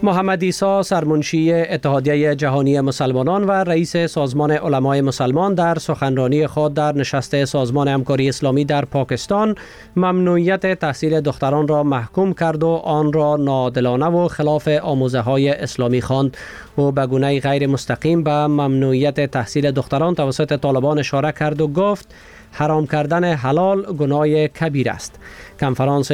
محمد عیسی سرمنشی اتحادیه جهانی مسلمانان و رئیس سازمان علمای مسلمان در سخنرانی خود در نشست سازمان همکاری اسلامی در پاکستان ممنوعیت تحصیل دختران را محکوم کرد و آن را ناعادلانه و خلاف آموزه‌های اسلامی خواند. او به گونه غیر مستقیم به ممنوعیت تحصیل دختران توسط طالبان اشاره کرد و گفت حرام کردن حلال گناه کبیر است. کنفرانس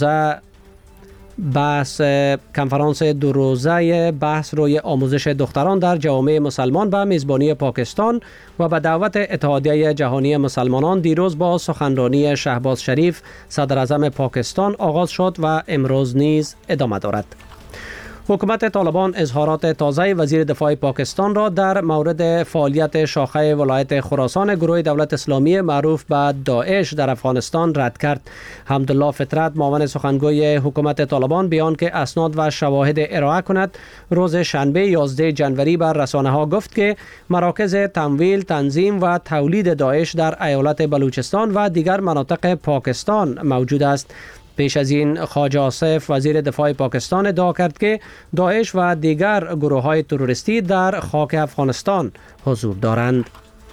دو روزه بحث روی آموزش دختران در جوامع مسلمان به میزبانی پاکستان و به دعوت اتحادیه جهانی مسلمانان دیروز با سخنرانی شهباز شریف صدر اعظم پاکستان آغاز شد و امروز نیز ادامه دارد. حکومت طالبان اظهارات تازه وزیر دفاع پاکستان را در مورد فعالیت شاخه ولایت خراسان گروه دولت اسلامی معروف به داعش در افغانستان رد کرد. حمدالله فطرت معاون سخنگوی حکومت طالبان بیان که اسناد و شواهد ارائه کند روز شنبه 11 جنوری بر رسانه‌ها گفت که مراکز تمویل، تنظیم و تولید داعش در ایالت بلوچستان و دیگر مناطق پاکستان موجود است. پیش از این خواجه آصف وزیر دفاع پاکستان ادعا کرد که داعش و دیگر گروه‌های تروریستی در خاک افغانستان حضور دارند.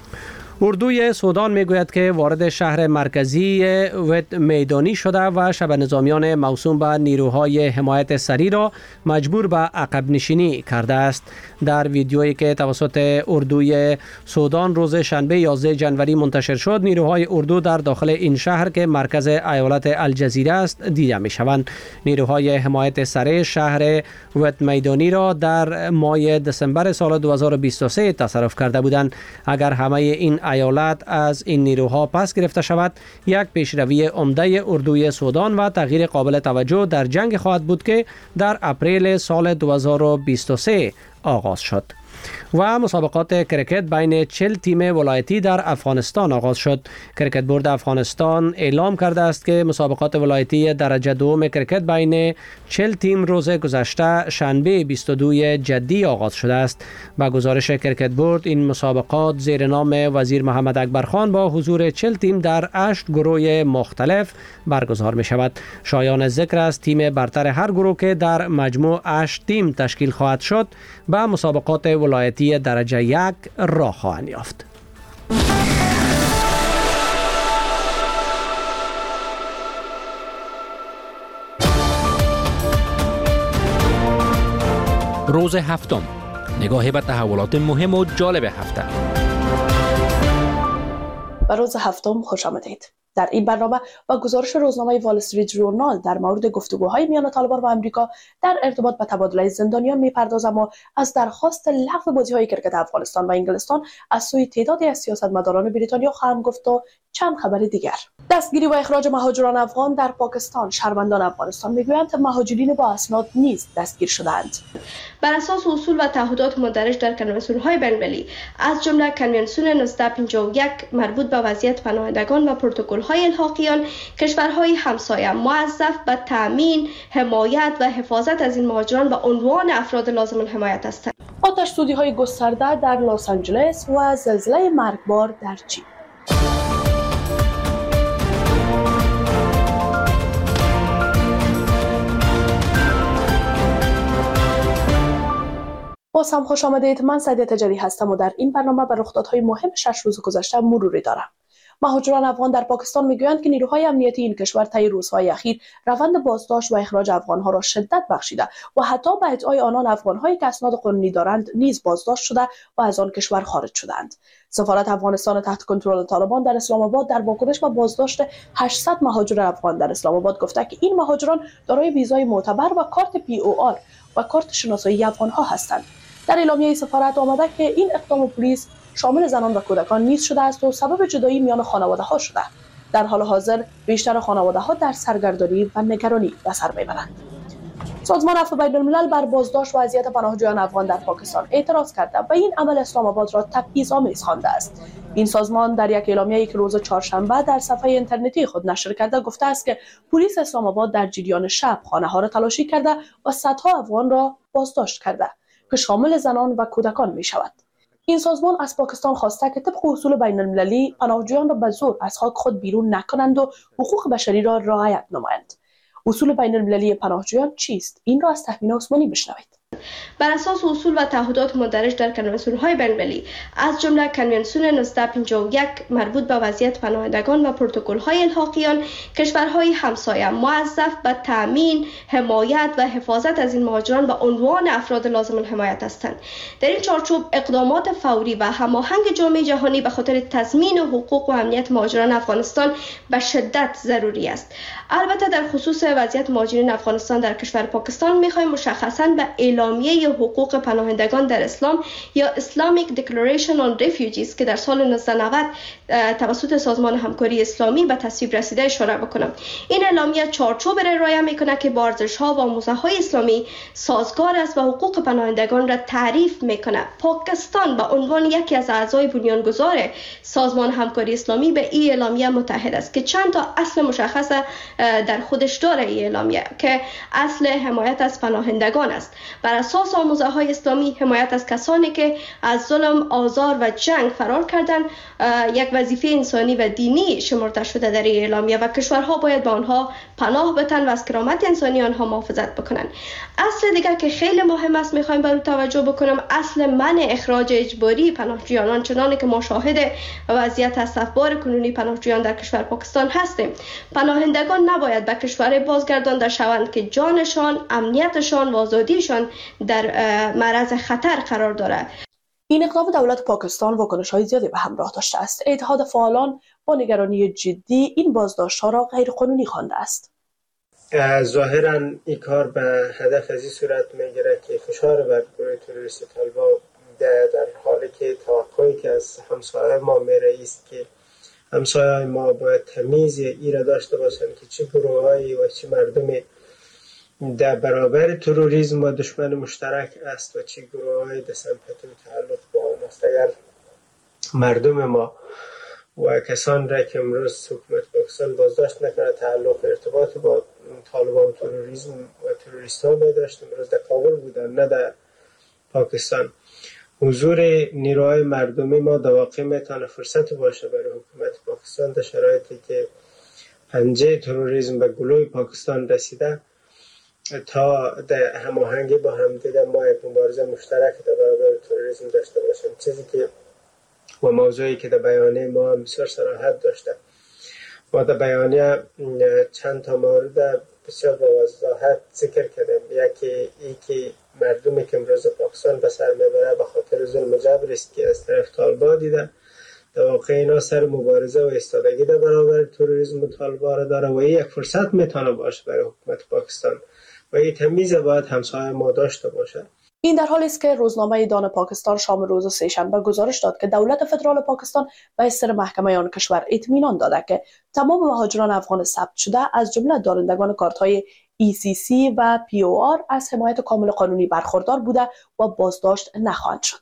اردوی سودان میگوید که وارد شهر مرکزی وت میدانی شده و شب نظامیان موسوم به نیروهای حمایت سری را مجبور به عقب نشینی کرده است. در ویدیویی که توسط اردوی سودان روز شنبه 11 جنوری منتشر شد، نیروهای اردو در داخل این شهر که مرکز ایالت الجزیره است دیده می شوند. نیروهای حمایت سری شهر وت میدانی را در ماه دسامبر سال 2023 تصرف کرده بودند. اگر همه این ایالت از این نیروها پس گرفته شود، یک پیشروی عمده اردوی سودان و تغییر قابل توجه در جنگ خواهد بود که در اپریل سال 2023 آغاز شد. و مسابقات کرکت بین 40 تیم ولایتی در افغانستان آغاز شد. کرکت بورد افغانستان اعلام کرده است که مسابقات ولایتی درجه دوم کرکت بین 40 تیم روز گذشته شنبه 22 جدی آغاز شده است. با گزارش کرکت بورد این مسابقات زیر نام وزیر محمد اکبر خان با حضور 40 تیم در 8 گروه مختلف برگزار می شود. شایان ذکر است تیم برتر هر گروه که در مجموع 8 تیم تشکیل خواهد شد به مسابقات ولایتی درجه 1 راه خواهند یافت. روز هفتم، نگاهی به تحولات مهم و جالب هفته. به روز هفتم خوش آمدید. در این برنامه با گزارش روزنامه وال استریت ژورنال در مورد گفتگوهای میان طالبان و آمریکا در ارتباط به تبادله زندانیان میپردازم و از درخواست لغو بازی‌های کرکت افغانستان و انگلستان از سوی تعدادی از سیاستمداران بریتانیا خواهم گفت و چند خبر دیگر. دستگیری و اخراج مهاجران افغان در پاکستان. شهروندان افغانستان میگویند مهاجرین با اسناد نیز دستگیر شدند. بر اساس اصول و تعهدات مندرج در کنوانسیون‌های بین‌المللی از جمله کنوانسیون 1951 مربوط به وضعیت پناهندگان و پروتکل‌های الحاقیان، کشورهای همسایه موظف به تامین، حمایت و حفاظت از این مهاجران به عنوان افراد لازم الحمایت هستند. آتش سوزی‌های گسترده در لس آنجلس و زلزله مرگبار در چین. باز هم خوش آمدید. من سعیده تجری هستم و در این برنامه به رخدادهای مهم 6 روز گذشته مروری دارم. مهاجران افغان در پاکستان میگویند که نیروهای امنیتی این کشور طی روزهای اخیر روند بازداشت و اخراج افغانها را شدت بخشیده و حتی به ادعای آنان افغانهایی که اسناد قانونی دارند نیز بازداشت شده و از آن کشور خارج شدند. سفارت افغانستان تحت کنترل طالبان در اسلام آباد در واکنش به بازداشت 800 مهاجر افغان در اسلام آباد گفته که این مهاجران دارای ویزای معتبر و کارت POR و کارت شناسایی افغانها هستند. در اعلامیه سفارت آمده که این اقدام پلیس شامل زنان و کودکان نیز شده است و سبب جدایی میان خانواده‌ها شده. در حال حاضر بیشتر خانواده‌ها در سرگردانی و نگرانی به سر میبرند. سازمان عفو بین‌الملل بر بازداشت و اذیت پناهجویان افغان در پاکستان اعتراض کرده و این عمل اسلام آباد را تبعیض‌آمیز خوانده است. این سازمان در یک اعلامیه‌ای که روز چهارشنبه در صفحه اینترنتی خود نشر کرده گفته است که پلیس اسلام آباد در جریان شب خانه‌ها را تلاشی کرده و صدها افغان را بازداشت کرده که شامل زنان و کودکان می‌شود. این سازمان از پاکستان خواسته که طبق اصول بین‌المللی پناهجویان را به زور از خاک خود بیرون نکنند و حقوق بشری را رعایت نمایند. اصول بین‌المللی پناهجویان چیست؟ این را از تهمینه عثمانی بشنوید. بر اساس اصول و تعهدات مندرج در کنوانسیون‌های بین‌المللی از جمله کنوانسیون 1951 مربوط به وضعیت پناهندگان و پروتکل‌های الحاقی کشورهای همسایه موظف به تأمین، حمایت و حفاظت از این مهاجران به عنوان افراد لازم الحمایت هستند. در این چارچوب اقدامات فوری و هماهنگ جامعه جهانی به خاطر تضمین حقوق و امنیت مهاجران افغانستان به شدت ضروری است. البته در خصوص وضعیت مهاجرین افغانستان در کشور پاکستان می‌خوایم مشخصاً به اعلامیه حقوق پناهندگان در اسلام یا Islamic Declaration on Refugees که در سال 1990 توسط سازمان همکاری اسلامی به تصویب رسیده اشاره بکنم. این اعلامیه چارچوب را ارائه میکنه که با ارزش‌ها و آموزه‌های اسلامی سازگار است و حقوق پناهندگان را تعریف میکنه. پاکستان به عنوان یکی از اعضای بنیانگذار سازمان همکاری اسلامی به این اعلامیه متحد است که چند تا اصل مشخص در خودش داره. این اعلامیه که اصل حمایت از پناهندگان است. بر اساس آموزه‌های اسلامی حمایت از کسانی که از ظلم، آزار و جنگ فرار کردند یک وظیفه انسانی و دینی شمرده شده در این اعلامیه و کشورها باید به آنها پناه بدن و از کرامت انسانی آنها محافظت بکنند. اصل دیگر که خیلی مهم است میخوایم بر او توجه بکنم، اصل منع اخراج اجباری پناهجویان، آنچنانی که ما شاهد وضعیت اسفبار کنونی پناهجویان در کشور پاکستان هستیم. پناهندگان نباید به کشور بازگردانده شوند که جانشان، امنیتشان و آزادیشان در معرض خطر قرار دارد. این اقدام دولت پاکستان واکنش‌های زیادی به همراه داشته است. اتحاد فعالان با نگرانی جدی این بازداشت‌ها را غیرقانونی خوانده است. ظاهراً این کار به هدف از این صورت میگیره که فشار بر گروه تروریستی طالبان در حالی که توقعی که از همسایه ما میره است که همسایه ما باید تمیز ای را داشته باشند که چه گروه‌هایی و چه مردمی در برابر تروریسم و دشمن مشترک است و چه گروه‌های در سمپاتی و تعلق با آن است. اگر مردم ما و کسان را که امروز حکومت پاکستان بازداشت نکنه تعلق ارتباط با طالبان و تروریسم و تروریست ها می داشت، امروز در کابل بودن نه در پاکستان، حضور نیروهای مردمی ما در واقع میتونه فرصت باشه برای حکومت پاکستان در شرایطی که پنجه تروریسم به گلوی پاکستان رسیده تا در هماهنگی با همدیگر ما یک مبارزه مشترک در برابر تروریسم داشته باشیم. چیزی که و موضوعی که در بیانیه ما بسیار صراحت داشته. ما در بیانیه چند تا مورد بسیار با وضاحت ذکر کردیم. یکی ای که مردمی که امروز پاکستان به سر میبره به خاطر ظلم و جبر است که از طرف طالبان دیده، در واقع اینا سر مبارزه و ایستادگی در برابر تروریسم و طالبان را داره و این یک فرصت میتونه باشه برای حکومت پاکستان و این تمیز باید همسایه ما داشته باشه. این در حالی است که روزنامه دان پاکستان شام روز سه‌شنبه گزارش داد که دولت فدرال پاکستان به سر محکمه آن کشور اطمینان داده که تمام مهاجران افغان ثبت شده از جمله دارندگان کارت‌های ECC و POR از حمایت کامل قانونی برخوردار بوده و بازداشت نخواهند شد.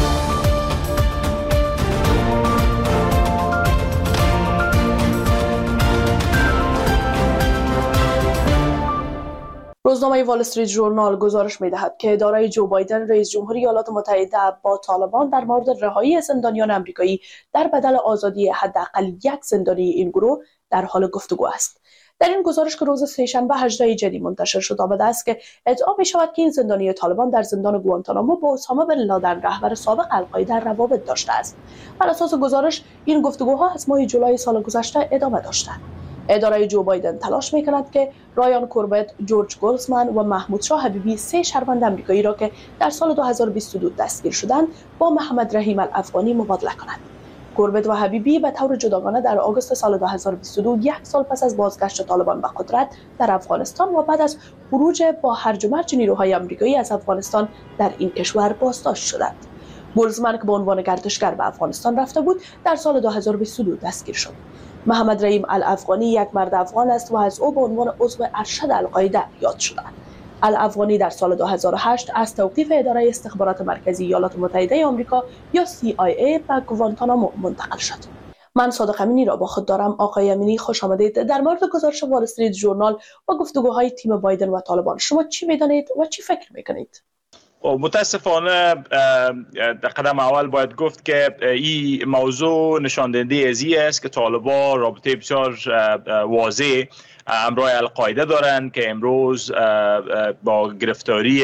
روزنامه وال استریت ژورنال گزارش می‌دهد که اداره جو بایدن رئیس جمهوری ایالات متحده با طالبان در مورد رهایی زندانیان آمریکایی در بدل آزادی حداقل یک زندانی این گروه در حال گفتگو است. در این گزارش که روز سه‌شنبه 18 جدی منتشر شد آمده است که ادعا می‌شود که این زندانی طالبان در زندان گوانتانامو با اسامه بن لادن رهبر سابق القاعده روابط داشته است. بر اساس گزارش این گفتگوها از ماه جولای سال گذشته ادامه داشته. اداره جو بایدن تلاش می‌کند که رایان کوربت، جورج گولزمن و محمود شاه حبیبی 3 شهروند آمریکایی را که در سال 2022 دستگیر شدند با محمد رحیم الافغانی مبادله کند. کوربت و حبیبی به طور جداگانه در آگوست سال 2022 یک سال پس از بازگشت طالبان به قدرت در افغانستان و بعد از خروج با هرج و مرج نیروهای آمریکایی از افغانستان در این کشور بازداشت شدند. گولزمن که به عنوان گردشگر به افغانستان رفته بود در سال 2022 دستگیر شد. محمد رحیم الافغانی یک مرد افغان است و از او به عنوان عضو ارشد القاعده یاد شده. الافغانی در سال 2008 از توقیف اداره استخبارات مرکزی ایالات متحده آمریکا یا CIA به گوانتانامو منتقل شد. من صادق امینی را با خود دارم. آقای امینی خوش آمدید. در مورد گزارش وال استریت ژورنال و گفتگوهای تیم بایدن و طالبان شما چی می‌دانید و چی فکر می‌کنید؟ متاسفانه در قدم اول باید گفت که این موضوع نشان دهنده ازی است که طالبان رابطه بسیار واضح همراه القاعده دارن که امروز با گرفتاری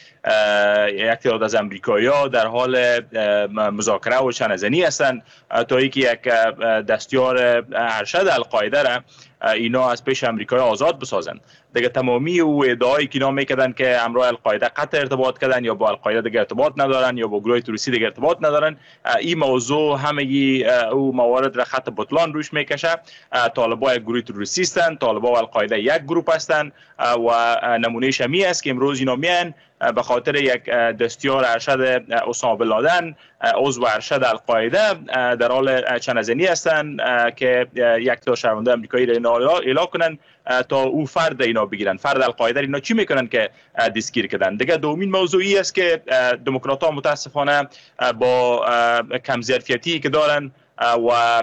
یک تعداد از امریکایی‌ها در حال مذاکره و چنه‌زنی هستند تا اینکه یک دستیار ارشد القاعده را اینا از پیش امریکایی آزاد بسازند. دیگه تمامی او ادعایی که اینا میکردن که همراه القاعده قطع ارتباط کردن یا با القاعده دیگه ارتباط ندارن یا با گروه تروریستی دیگه ارتباط ندارن، این موضوع همگی او موارد را خط بطلان روش میکشه. طالبان یک گروه تروریستی هستند، طالبان و القاعده یک گروه هستند و نمونه شمی است که امروز اینا میان به خاطر یک دستیار ارشد اسامه بن لادن عضو ارشد القاعده در حال چنه‌زنی هستند که یک تا شهرونده آمریکایی را اعلام کنن تا او فرد اینا بگیرن. فرد القاعده اینا چی میکنن که دستگیر کردن؟ دیگه دومین موضوعی است که دموکرات‌ها متاسفانه با کم ظرفیتی که دارن و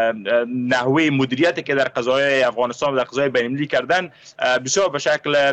نحوه مدیریتی که در قضایای افغانستان و در قضایای بین‌المللی کردن بسیار به شکل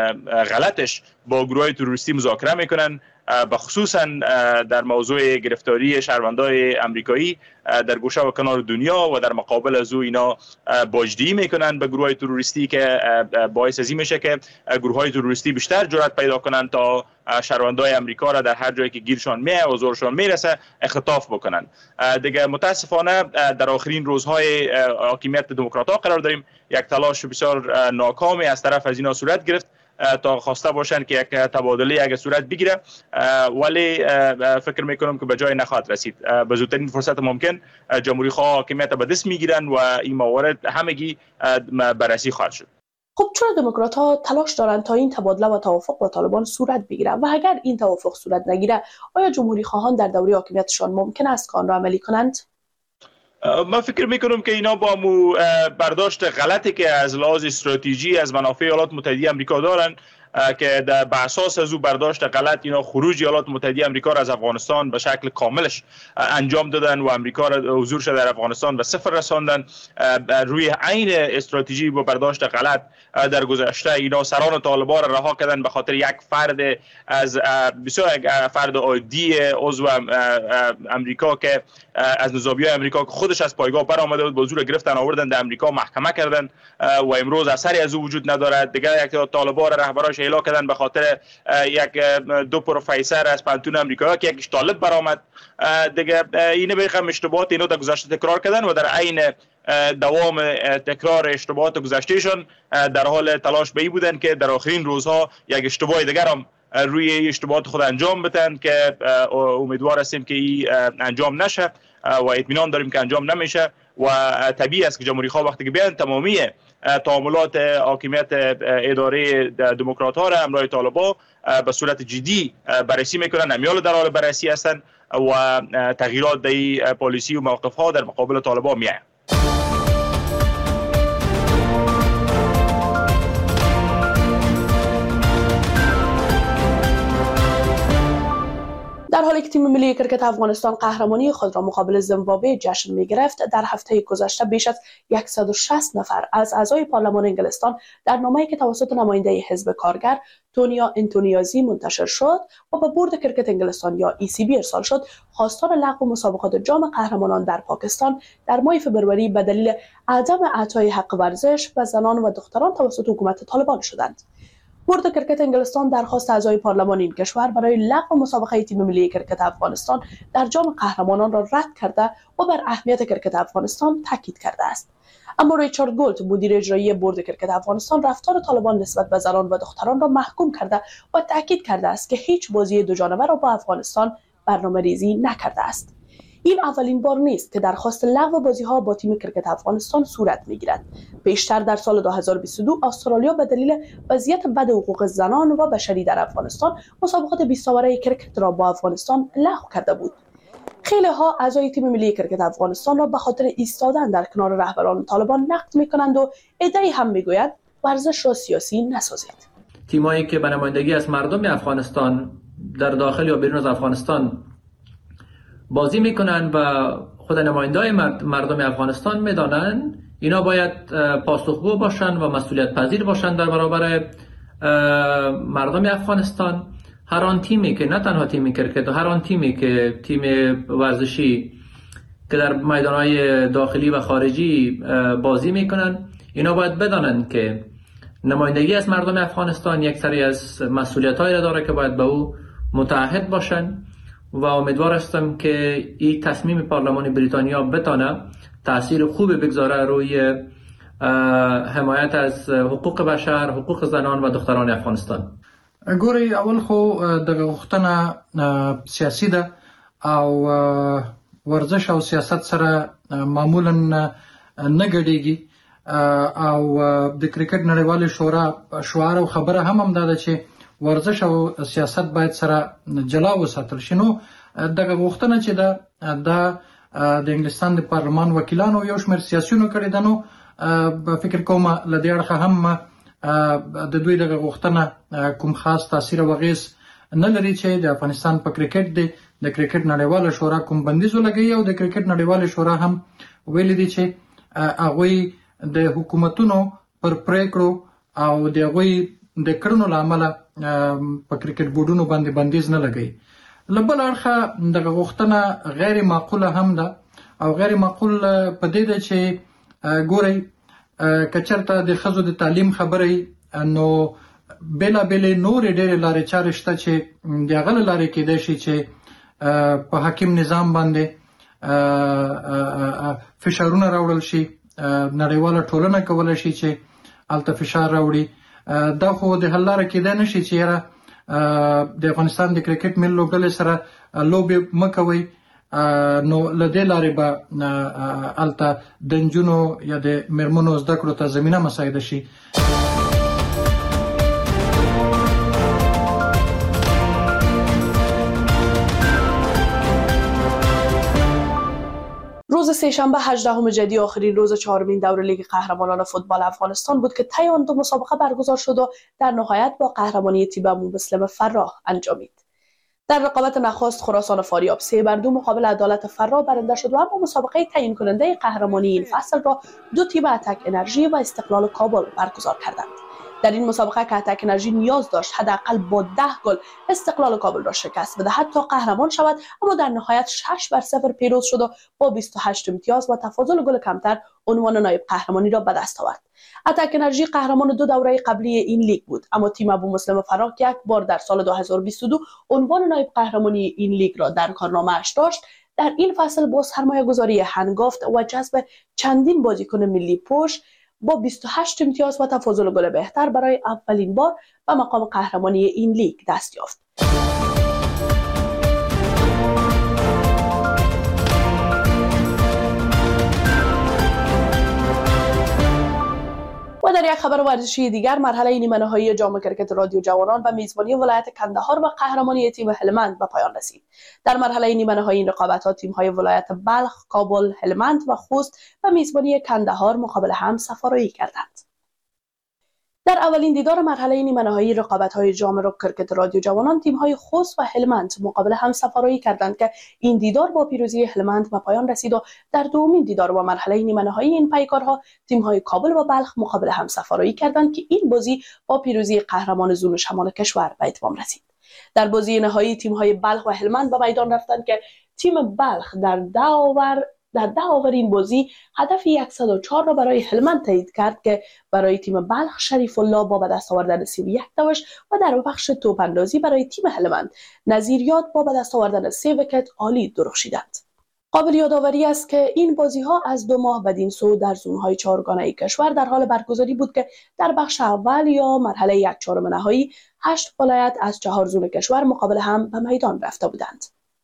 غلطش با گروه تروریستی مذاکره میکنن، بخصوصا در موضوع گرفتاری شهروندان امریکایی در گوشه و کنار دنیا و در مقابل از او اینا باجدهی میکنن به گروه تروریستی که باعث از این میشه که گروه های تروریستی بیشتر جرأت پیدا کنن تا شهروندان امریکا را در هر جایی که گیرشان میاد و زورشان میرسه اختطاف بکنن. دیگه متاسفانه در آخرین روزهای حاکمیت دموکرات‌ها قرار داریم. یک تلاش بسیار ناکامی از طرف از اینا صورت گرفت تا خواسته باشن که یک تبادله اگه صورت بگیره، ولی فکر میکنم که به جای نخواهد رسید. به زودترین فرصت ممکن جمهوری خواه حاکمیت به دست میگیرن و این موارد همگی بررسی خواهد شد. خب چرا دموکرات‌ها تلاش دارند تا این تبادله و توافق با طالبان صورت بگیره و اگر این توافق صورت نگیره آیا جمهوری خواهان در دوره حاکمیتشان ممکن است که آن را عملی کنند؟ من فکر میکنم که اینا با برداشت غلطی که از لحاظ استراتژی از منافع ایالات متحده آمریکا دارن که بر اساس از او برداشت غلط اینا خروج ایالات متحده آمریکا را از افغانستان به شکل کاملش انجام دادن و آمریکا را حضورش در افغانستان به صفر رساندن. روی عین استراتژی با برداشت غلط در گذشته اینا سران طالبان را رها کردن به خاطر یک فرد از بسیار یک فرد عادی عضو امریکا که از نظامیای آمریکا که خودش از پایگاه برآمده بود، با زور گرفتن آوردن در آمریکا محکمه کردن و امروز اثری از او وجود ندارد. دیگه یک طالبان رهبراش اعلام کردن به خاطر یک دو پروفسور از پانتون آمریکا که یکیش طالب برآمد. دیگه این به رقم اشتباهات اینو در گذشته تکرار کردن و در عین دوام تکرار اشتباهات گذشتهشان در حال تلاش به این بودن که در آخرین روزها یک اشتباه دیگر هم روی اشتباهات خود انجام بدن که امیدوار هستیم که این انجام نشه و اطمینان داریم که انجام نمیشه و طبیعی است که جمهوری خواه وقتی که بیان تمامی تعاملات حاکمیت اداره دموکرات ها را همراه طالبان به صورت جدی بررسی میکنن، همیال در حال بررسی هستند و تغییرات در پالیسی و موقف ها در مقابل طالبان میآید. در حالی که تیم ملی کرکت افغانستان قهرمانی خود را مقابل زیمبابوه جشن می‌گرفت، در هفته گذشته بیش از 160 نفر از اعضای پارلمان انگلستان در نامه‌ای که توسط نماینده حزب کارگر تونیا انتونیازی منتشر شد و به بورد کرکت انگلستان یا ECB ارسال شد، خواستار لغو مسابقات جام قهرمانان در پاکستان در ماه فبروری به دلیل عدم اعطای حق ورزش به زنان و دختران توسط حکومت طالبان شدند. بورد کرکت انگلستان درخواست اعضای پارلمان این کشور برای لغو مسابقه تیم ملی کرکت افغانستان در جام قهرمانان را رد کرده و بر اهمیت کرکت افغانستان تاکید کرده است. اما ریچارد گولت، مدیر اجرایی بورد کرکت افغانستان، رفتار طالبان نسبت به زنان و دختران را محکوم کرده و تاکید کرده است که هیچ بازی دو جانبه را با افغانستان برنامه‌ریزی نکرده است. این اولین بار نیست که درخواست لغو بازی‌ها با تیم کرکت افغانستان صورت می‌گیرد. پیشتر در سال 2022 استرالیا به دلیل وضعیت بد حقوق زنان و بشری در افغانستان مسابقات 20 اوره کرکت را با افغانستان لغو کرده بود. خیلی ها اعضای تیم ملی کرکت افغانستان را به خاطر ایستادن در کنار رهبران طالبان نقد می‌کنند و عده‌ای هم می‌گویند ورزش را سیاسی نسازید. تیمایی که به نمایندگی از مردم افغانستان در داخل یا بیرون از افغانستان بازی میکنن و خود نماینده‌های مردم افغانستان میدانن اینا باید پاسخگو باشن و مسئولیت پذیر باشن در برابر مردم افغانستان. هر آن تیمی که نه تنها تیم کرکت، هر آن تیمی که تیم ورزشی که در میدانهای داخلی و خارجی بازی میکنن، اینا باید بدانند که نمایندگی از مردم افغانستان یک سری از مسئولیت‌هایی را داره که باید به او متعهد باشند و امیدوار هستم که این تصمیم پارلمان بریتانیا بتانه تأثیر خوبی بگذاره روی حمایت از حقوق بشر، حقوق زنان و دختران افغانستان. ګوري اول خو دغه غوښتنه سیاسي ده او ورزش او سیاست سره معمولا نه ګډیږي او د کرکټ نړیوالې شورا شعار او خبره هم ده چې ورزش او سیاست باید سره جلا وساتل شي. نو دغه غوښتنه چې ده د انګلستان د پارلمان وکیلانو یو شمېر سیاسیونو کړې ده. نو فکر کوم له دې اړخه هم د دوی دغه غوښتنه کوم خاص تاثیر او اغیز نه لري چې د افغانستان په کرکټ د کرکټ نړیواله شورا کوم بندیز ولګوي او د کرکټ نړیواله شورا هم ویلي دي چې هغوی د حکومتونو پر پریکړو او د هغوی د کړنو له امله په کرکټ بورډونو باندې بندیز نه لګوي. له بل اړخه دغه غوښتنه غیر معقوله هم ده او غیر معقول په دې ده چې ګورئ که چېرته د ښځو د تعلیم خبرې نو بېلابېلې نورې ډېرې لارې چارې شته چې د هغه له لارې کېدای شي چې په حاکم نظام باندې فشارونه راوړل شي. نړیواله ټولنه کولی شي چې هلته فشار راوړي. دا خو د حل لاره کېدای نه شي چې یاره د افغانستان د کرکټ ملي لوبډلې سره لوبې مه کوئ، نو له دې لارې به هلته د نجونو یا د مېرمنو زده کړو ته زمینه مساعده شي. روز سه‌شنبه 18 جدی آخرین روز چهارمین دوره لیگ قهرمانان فوتبال افغانستان بود که طی آن دو مسابقه برگزار شد و در نهایت با قهرمانی تیم ابومسلم فراه انجامید. در رقابت نخست خراسان فاریاب 3-2 مقابل عدالت فراه برنده شد و اما مسابقه تعیین کننده قهرمانی این فصل را دو تیم اتک انرژی و استقلال کابل برگزار کردند. در این مسابقه که اتک انرژی نیاز داشت حداقل با 10 گل استقلال کابل را شکست بدهد تا قهرمان شود، اما در نهایت 6-0 پیروز شد و با 28 امتیاز و تفاضل گل کمتر عنوان نایب قهرمانی را به دست آورد. اتک انرژی قهرمان دو دوره قبلی این لیگ بود، اما تیم ابومسلم فراه که یک بار در سال 2022 عنوان نایب قهرمانی این لیگ را در کارنامه‌اش داشت، در این فصل با سرمایه‌گذاری هنگافت و جذب چندین بازیکن ملی پوش با 28 امتیاز و تفاضل گل بهتر برای اولین بار به مقام قهرمانی این لیگ دست یافت. و در یک خبر ورزشی دیگر، مرحله نیمه نهایی جام کرکت رادیو جوانان و میزبانی ولایت کندهار و قهرمانی تیم هلمند به پایان رسید. در مرحله نیمه نهایی این رقابت‌ها تیم‌های ولایت بلخ، کابل، هلمند و خوست و میزبانی کندهار مقابل هم سفارایی کردند. در اولین دیدار مرحله نیمه نهایی رقابت‌های جام کرکت رادیو جوانان تیم‌های خوست و هلمند مقابل هم سفارایی کردند که این دیدار با پیروزی هلمند به پایان رسید و در دومین دیدار و مرحله نیمه نهایی این پیکارها تیم‌های کابل و بلخ مقابل هم سفارایی کردند که این بازی با پیروزی قهرمان زون شمال کشور به اتمام رسید. در بازی نهایی تیم‌های بلخ و هلمند به میدان رفتند که تیم بلخ در ده اوور این بازی هدف 104 را برای هلمند تایید کرد که برای تیم بلخ شریف الله با به دست آوردن 31 دوش و در بخش توپ اندازی برای تیم هلمند نظیریات با به دست آوردن 3 ویکت عالی درخشیدند. قابل یادآوری است که این بازی‌ها از 2 ماه بدین سو در زون‌های چهارگانه کشور در حال برگزاری بود که در بخش اول یا مرحله 1/4 نهایی 8 ولایت از 4 زون کشور مقابل هم به میدان رفته بودند.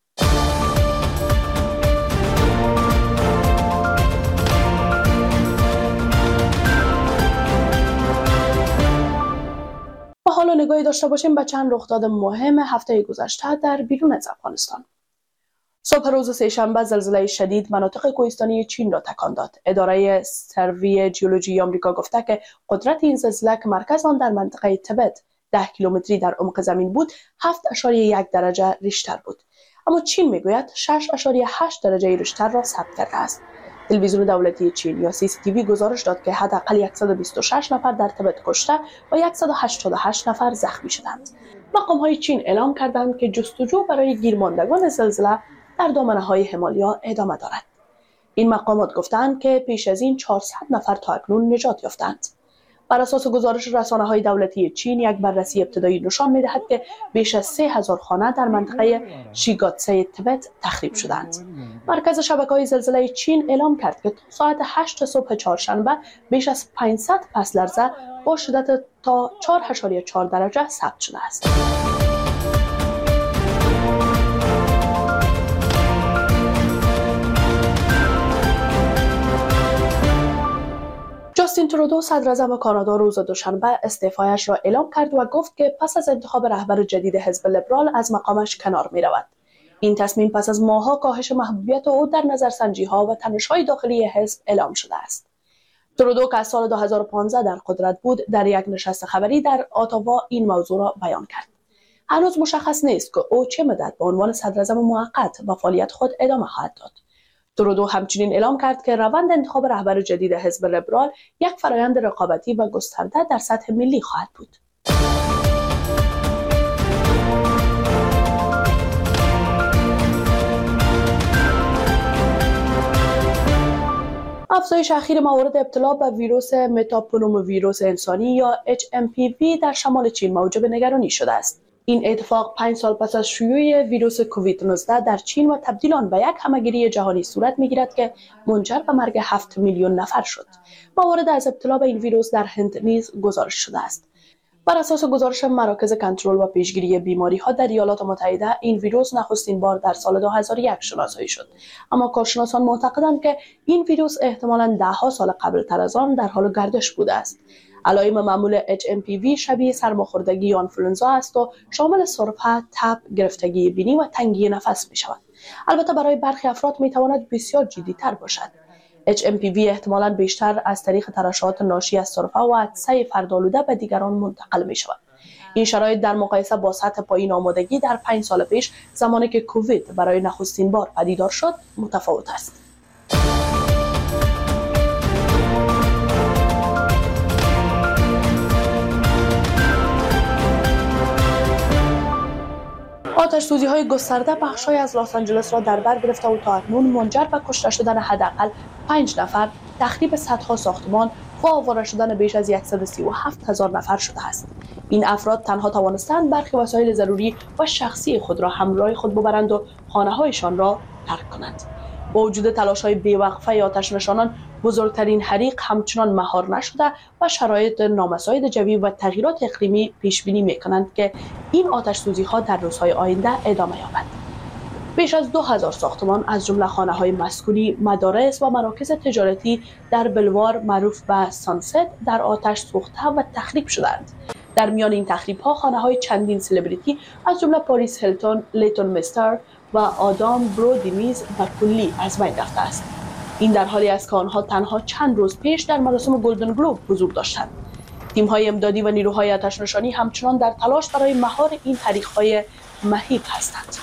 و حالا نگاهی داشته باشیم به چند رخداد مهم هفته گذشته در بیرون از افغانستان. صبح روز سه‌شنبه زلزله شدید مناطق کوهستانی چین را تکان داد. اداره سروی جیولوژی آمریکا گفته که قدرت این زلزله که مرکز آن در منطقه تبت 10 کیلومتری در عمق زمین بود 7.1 درجه ریشتر بود. اما چین میگوید 6.8 درجه ریشتر را ثبت کرده است. تلویزیون دولتی چین یا CCTV گزارش داد که حداقل 126 نفر در تبت کشته و 188 نفر زخمی شدند. مقام‌های چین اعلام کردند که جستجو برای گیرماندگان زلزله در دامنه‌های همالیا ادامه دارد. این مقامات گفتند که پیش از این 400 نفر تا اکنون نجات یافتند. بر اساس گزارش رسانه‌های دولتی چین، یک بررسی ابتدایی نشان می‌دهد که بیش از 3000 خانه در منطقه شیگاتسه تبت تخریب شدند. مرکز شبکه‌های زلزله چین اعلام کرد که تا ساعت 8 صبح چهارشنبه بیش از 500 پس لرزه با شدت تا 4.4 درجه ثبت شده است. جاستین ترودو صدراعظم کانادا روز دوشنبه استعفایش را اعلام کرد و گفت که پس از انتخاب رهبر جدید حزب لیبرال از مقامش کنار می رود. این تصمیم پس از ماه‌ها کاهش محبوبیت او در نظرسنجی‌ها و تنش‌های داخلی حزب اعلام شده است. ترودو که از سال 2015 در قدرت بود، در یک نشست خبری در اتاوا این موضوع را بیان کرد. هنوز مشخص نیست که او چه مدت به عنوان صدراعظم موقت به فعالیت خود ادامه خواهد داد. ترودو همچنین اعلام کرد که روند انتخاب رهبر جدید حزب لیبرال یک فرایند رقابتی و گسترده در سطح ملی خواهد بود. افزایش اخیر موارد ابتلا به ویروس متاپنوموویروس انسانی یا HMPV در شمال چین موجب نگرانی شده است. این اتفاق 5 سال پس از شیوع ویروس کووید 19 در چین و تبدیل آن به یک همهگیری جهانی صورت می‌گیرد که منجر به مرگ 7 میلیون نفر شد. موارد از ابتلا به این ویروس در هند نیز گزارش شده است. بر اساس گزارش مراکز کنترل و پیشگیری بیماری‌ها در ایالات متحده، این ویروس نخستین بار در سال 2001 شناسایی شد. اما کارشناسان معتقدند که این ویروس احتمالاً ده‌ها سال قبل‌تر از آن در حال گردش بوده است. علائم معمول HMPV شبیه سرماخوردگی یا آنفلوانزا است و شامل سرفه، تب، گرفتگی بینی و تنگی نفس می شود. البته برای برخی افراد می تواند بسیار جدی‌تر باشد. HMPV احتمالاً بیشتر از طریق ترشحات ناشی از سرفه و عطسه فردآلوده به دیگران منتقل می شود. این شرایط در مقایسه با سطح پایین آمادگی در 5 سال پیش، زمانی که کووید برای نخستین بار پدیدار شد، متفاوت است. آتش سوزی‌های گسترده بخش‌های از لس آنجلس را در بر گرفته و تا اکنون منجر به کشته شدن حداقل 5 نفر، تخریب صدها ساختمان و آواره شدن بیش از 137,000 نفر شده است. این افراد تنها توانستند برخی وسایل ضروری و شخصی خود را همراه خود ببرند و خانه‌هایشان را ترک کنند. با وجود تلاش‌های بی‌وقفه آتش‌نشانان، بزرگترین حریق همچنان مهار نشده و شرایط نامساعد جوی و تغییرات اقلیمی پیش بینی می‌کنند که این آتش‌سوزی‌ها در روزهای آینده ادامه یابد. بیش از 2000 ساختمان از جمله خانه‌های مسکونی، مدارس و مراکز تجارتی در بلوار معروف به سانست در آتش سوخته و تخریب شدند. در میان این تخریب‌ها خانه‌های چندین سلبریتی از جمله پاریس هیلتون، لیتون مستر و آدام برودی نیز به کلی از بین رفته است. این در حالی است که آنها تنها چند روز پیش در مراسم گلدن گلوب حضور داشتند. تیم‌های امدادی و نیروهای آتش‌نشانی همچنان در تلاش برای مهار این حریق‌های مهیب هستند.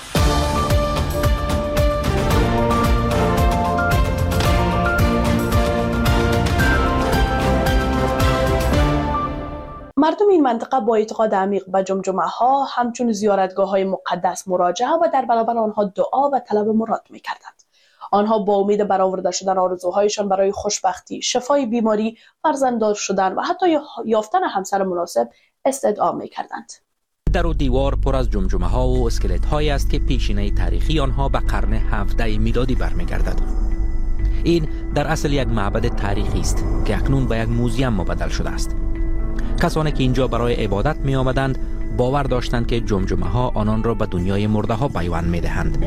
مردم این منطقه با اعتقاد عمیق به جمجمه‌ها همچون زیارتگاه‌های مقدس مراجعه و در برابر آنها دعا و طلب مراد می‌کردند. آنها با امید برآورده شدن آرزوهایشان برای خوشبختی، شفای بیماری، فرزنددار شدن و حتی یافتن همسر مناسب استدعا می‌کردند. در و دیوار پر از جمجمه‌ها و اسکلت‌هایی است که پیشینه تاریخی آنها به قرن 17 میلادی برمیگردد. این در اصل یک معبد تاریخی است که اکنون به یک موزیم مبدل شده است. کسانی که اینجا برای عبادت می آمدند باور داشتند که جمجمه‌ها آنان را به دنیای مرده ها پیوند می دهند.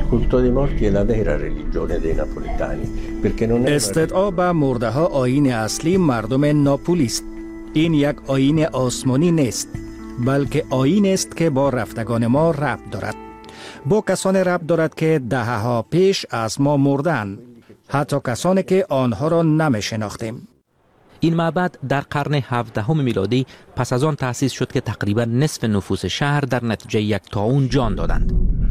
استدعا به مرده ها آیین اصلی مردم ناپولی است. این یک آیین آسمانی نیست، بلکه آیین است که با رفتگان ما ربط دارد. با کسانی ربط دارد که دهه‌ها پیش از ما مردند، حتی کسانی که آنها را نمی شناختیم. این معبد در قرن 17 میلادی پس از آن تأسیس شد که تقریبا نصف نفوس شهر در نتیجه یک طاعون جان دادند.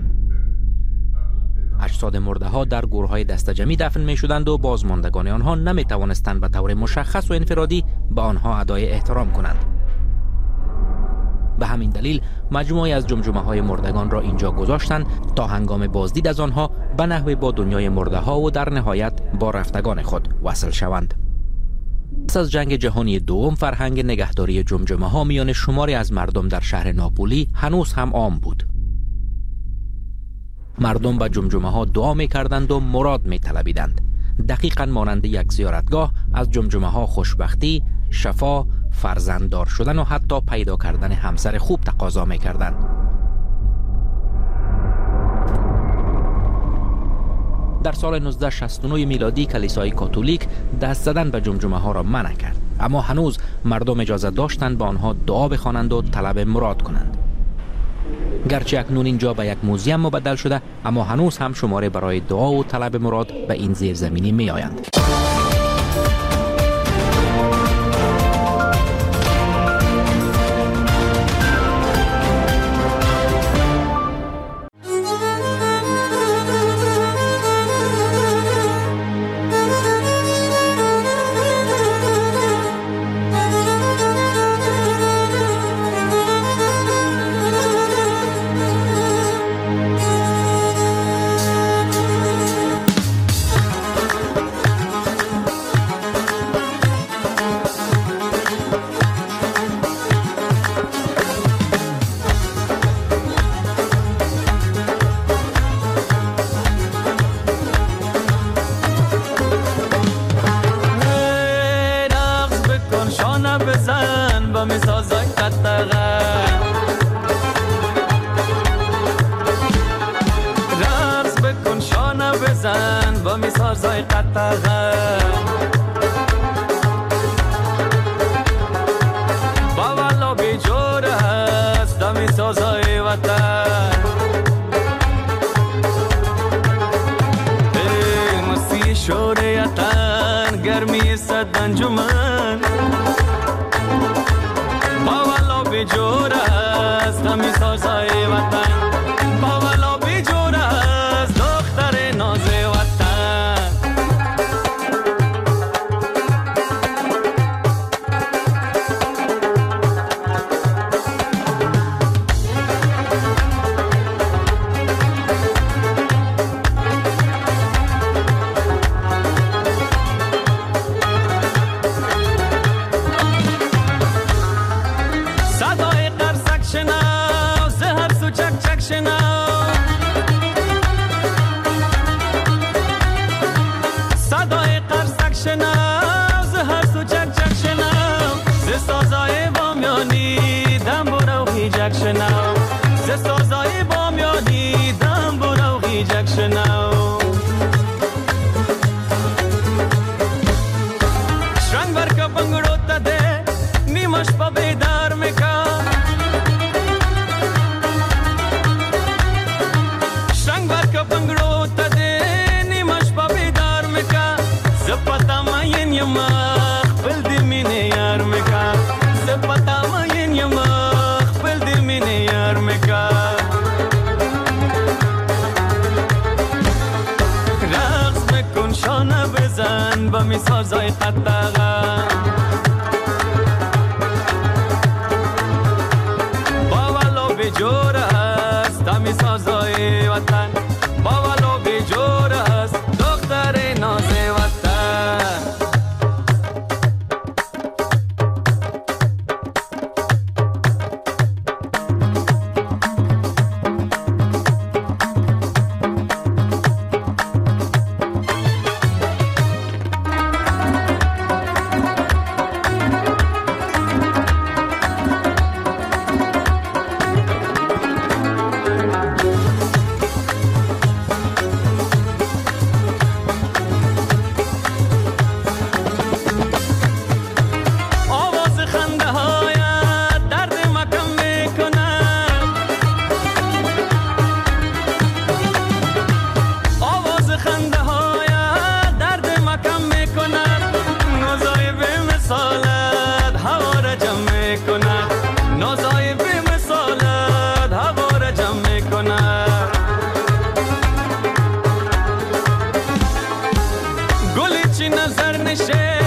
اجساد مرده ها در گورهای دسته‌جمعی دفن می شدند و بازماندگان آنها نمی توانستند به طور مشخص و انفرادی به آنها ادای احترام کنند. به همین دلیل مجموعی از جمجمه های مردگان را اینجا گذاشتند تا هنگام بازدید از آنها به نحوی با دنیای مرده ها و در نهایت با رفتگان خود وصل شوند. پس از جنگ جهانی دوم فرهنگ نگهداری جمجمه ها میان شماری از مردم در شهر ناپولی هنوز هم عام بود. مردم به جمجمه ها دعا می کردند و مراد می طلبیدند. دقیقاً مانند یک زیارتگاه از جمجمه ها خوشبختی، شفا، فرزنددار شدن و حتی پیدا کردن همسر خوب تقاضا می کردند. در سال 1969 میلادی کلیسای کاتولیک دست زدن به جمجمه ها را منع کرد، اما هنوز مردم اجازه داشتند با آنها دعا بخوانند و طلب مراد کنند. گرچه اکنون اینجا به یک موزیم مبدل شده، اما هنوز هم شماره برای دعا و طلب مراد به این زیرزمینی می آیند. نظر نشه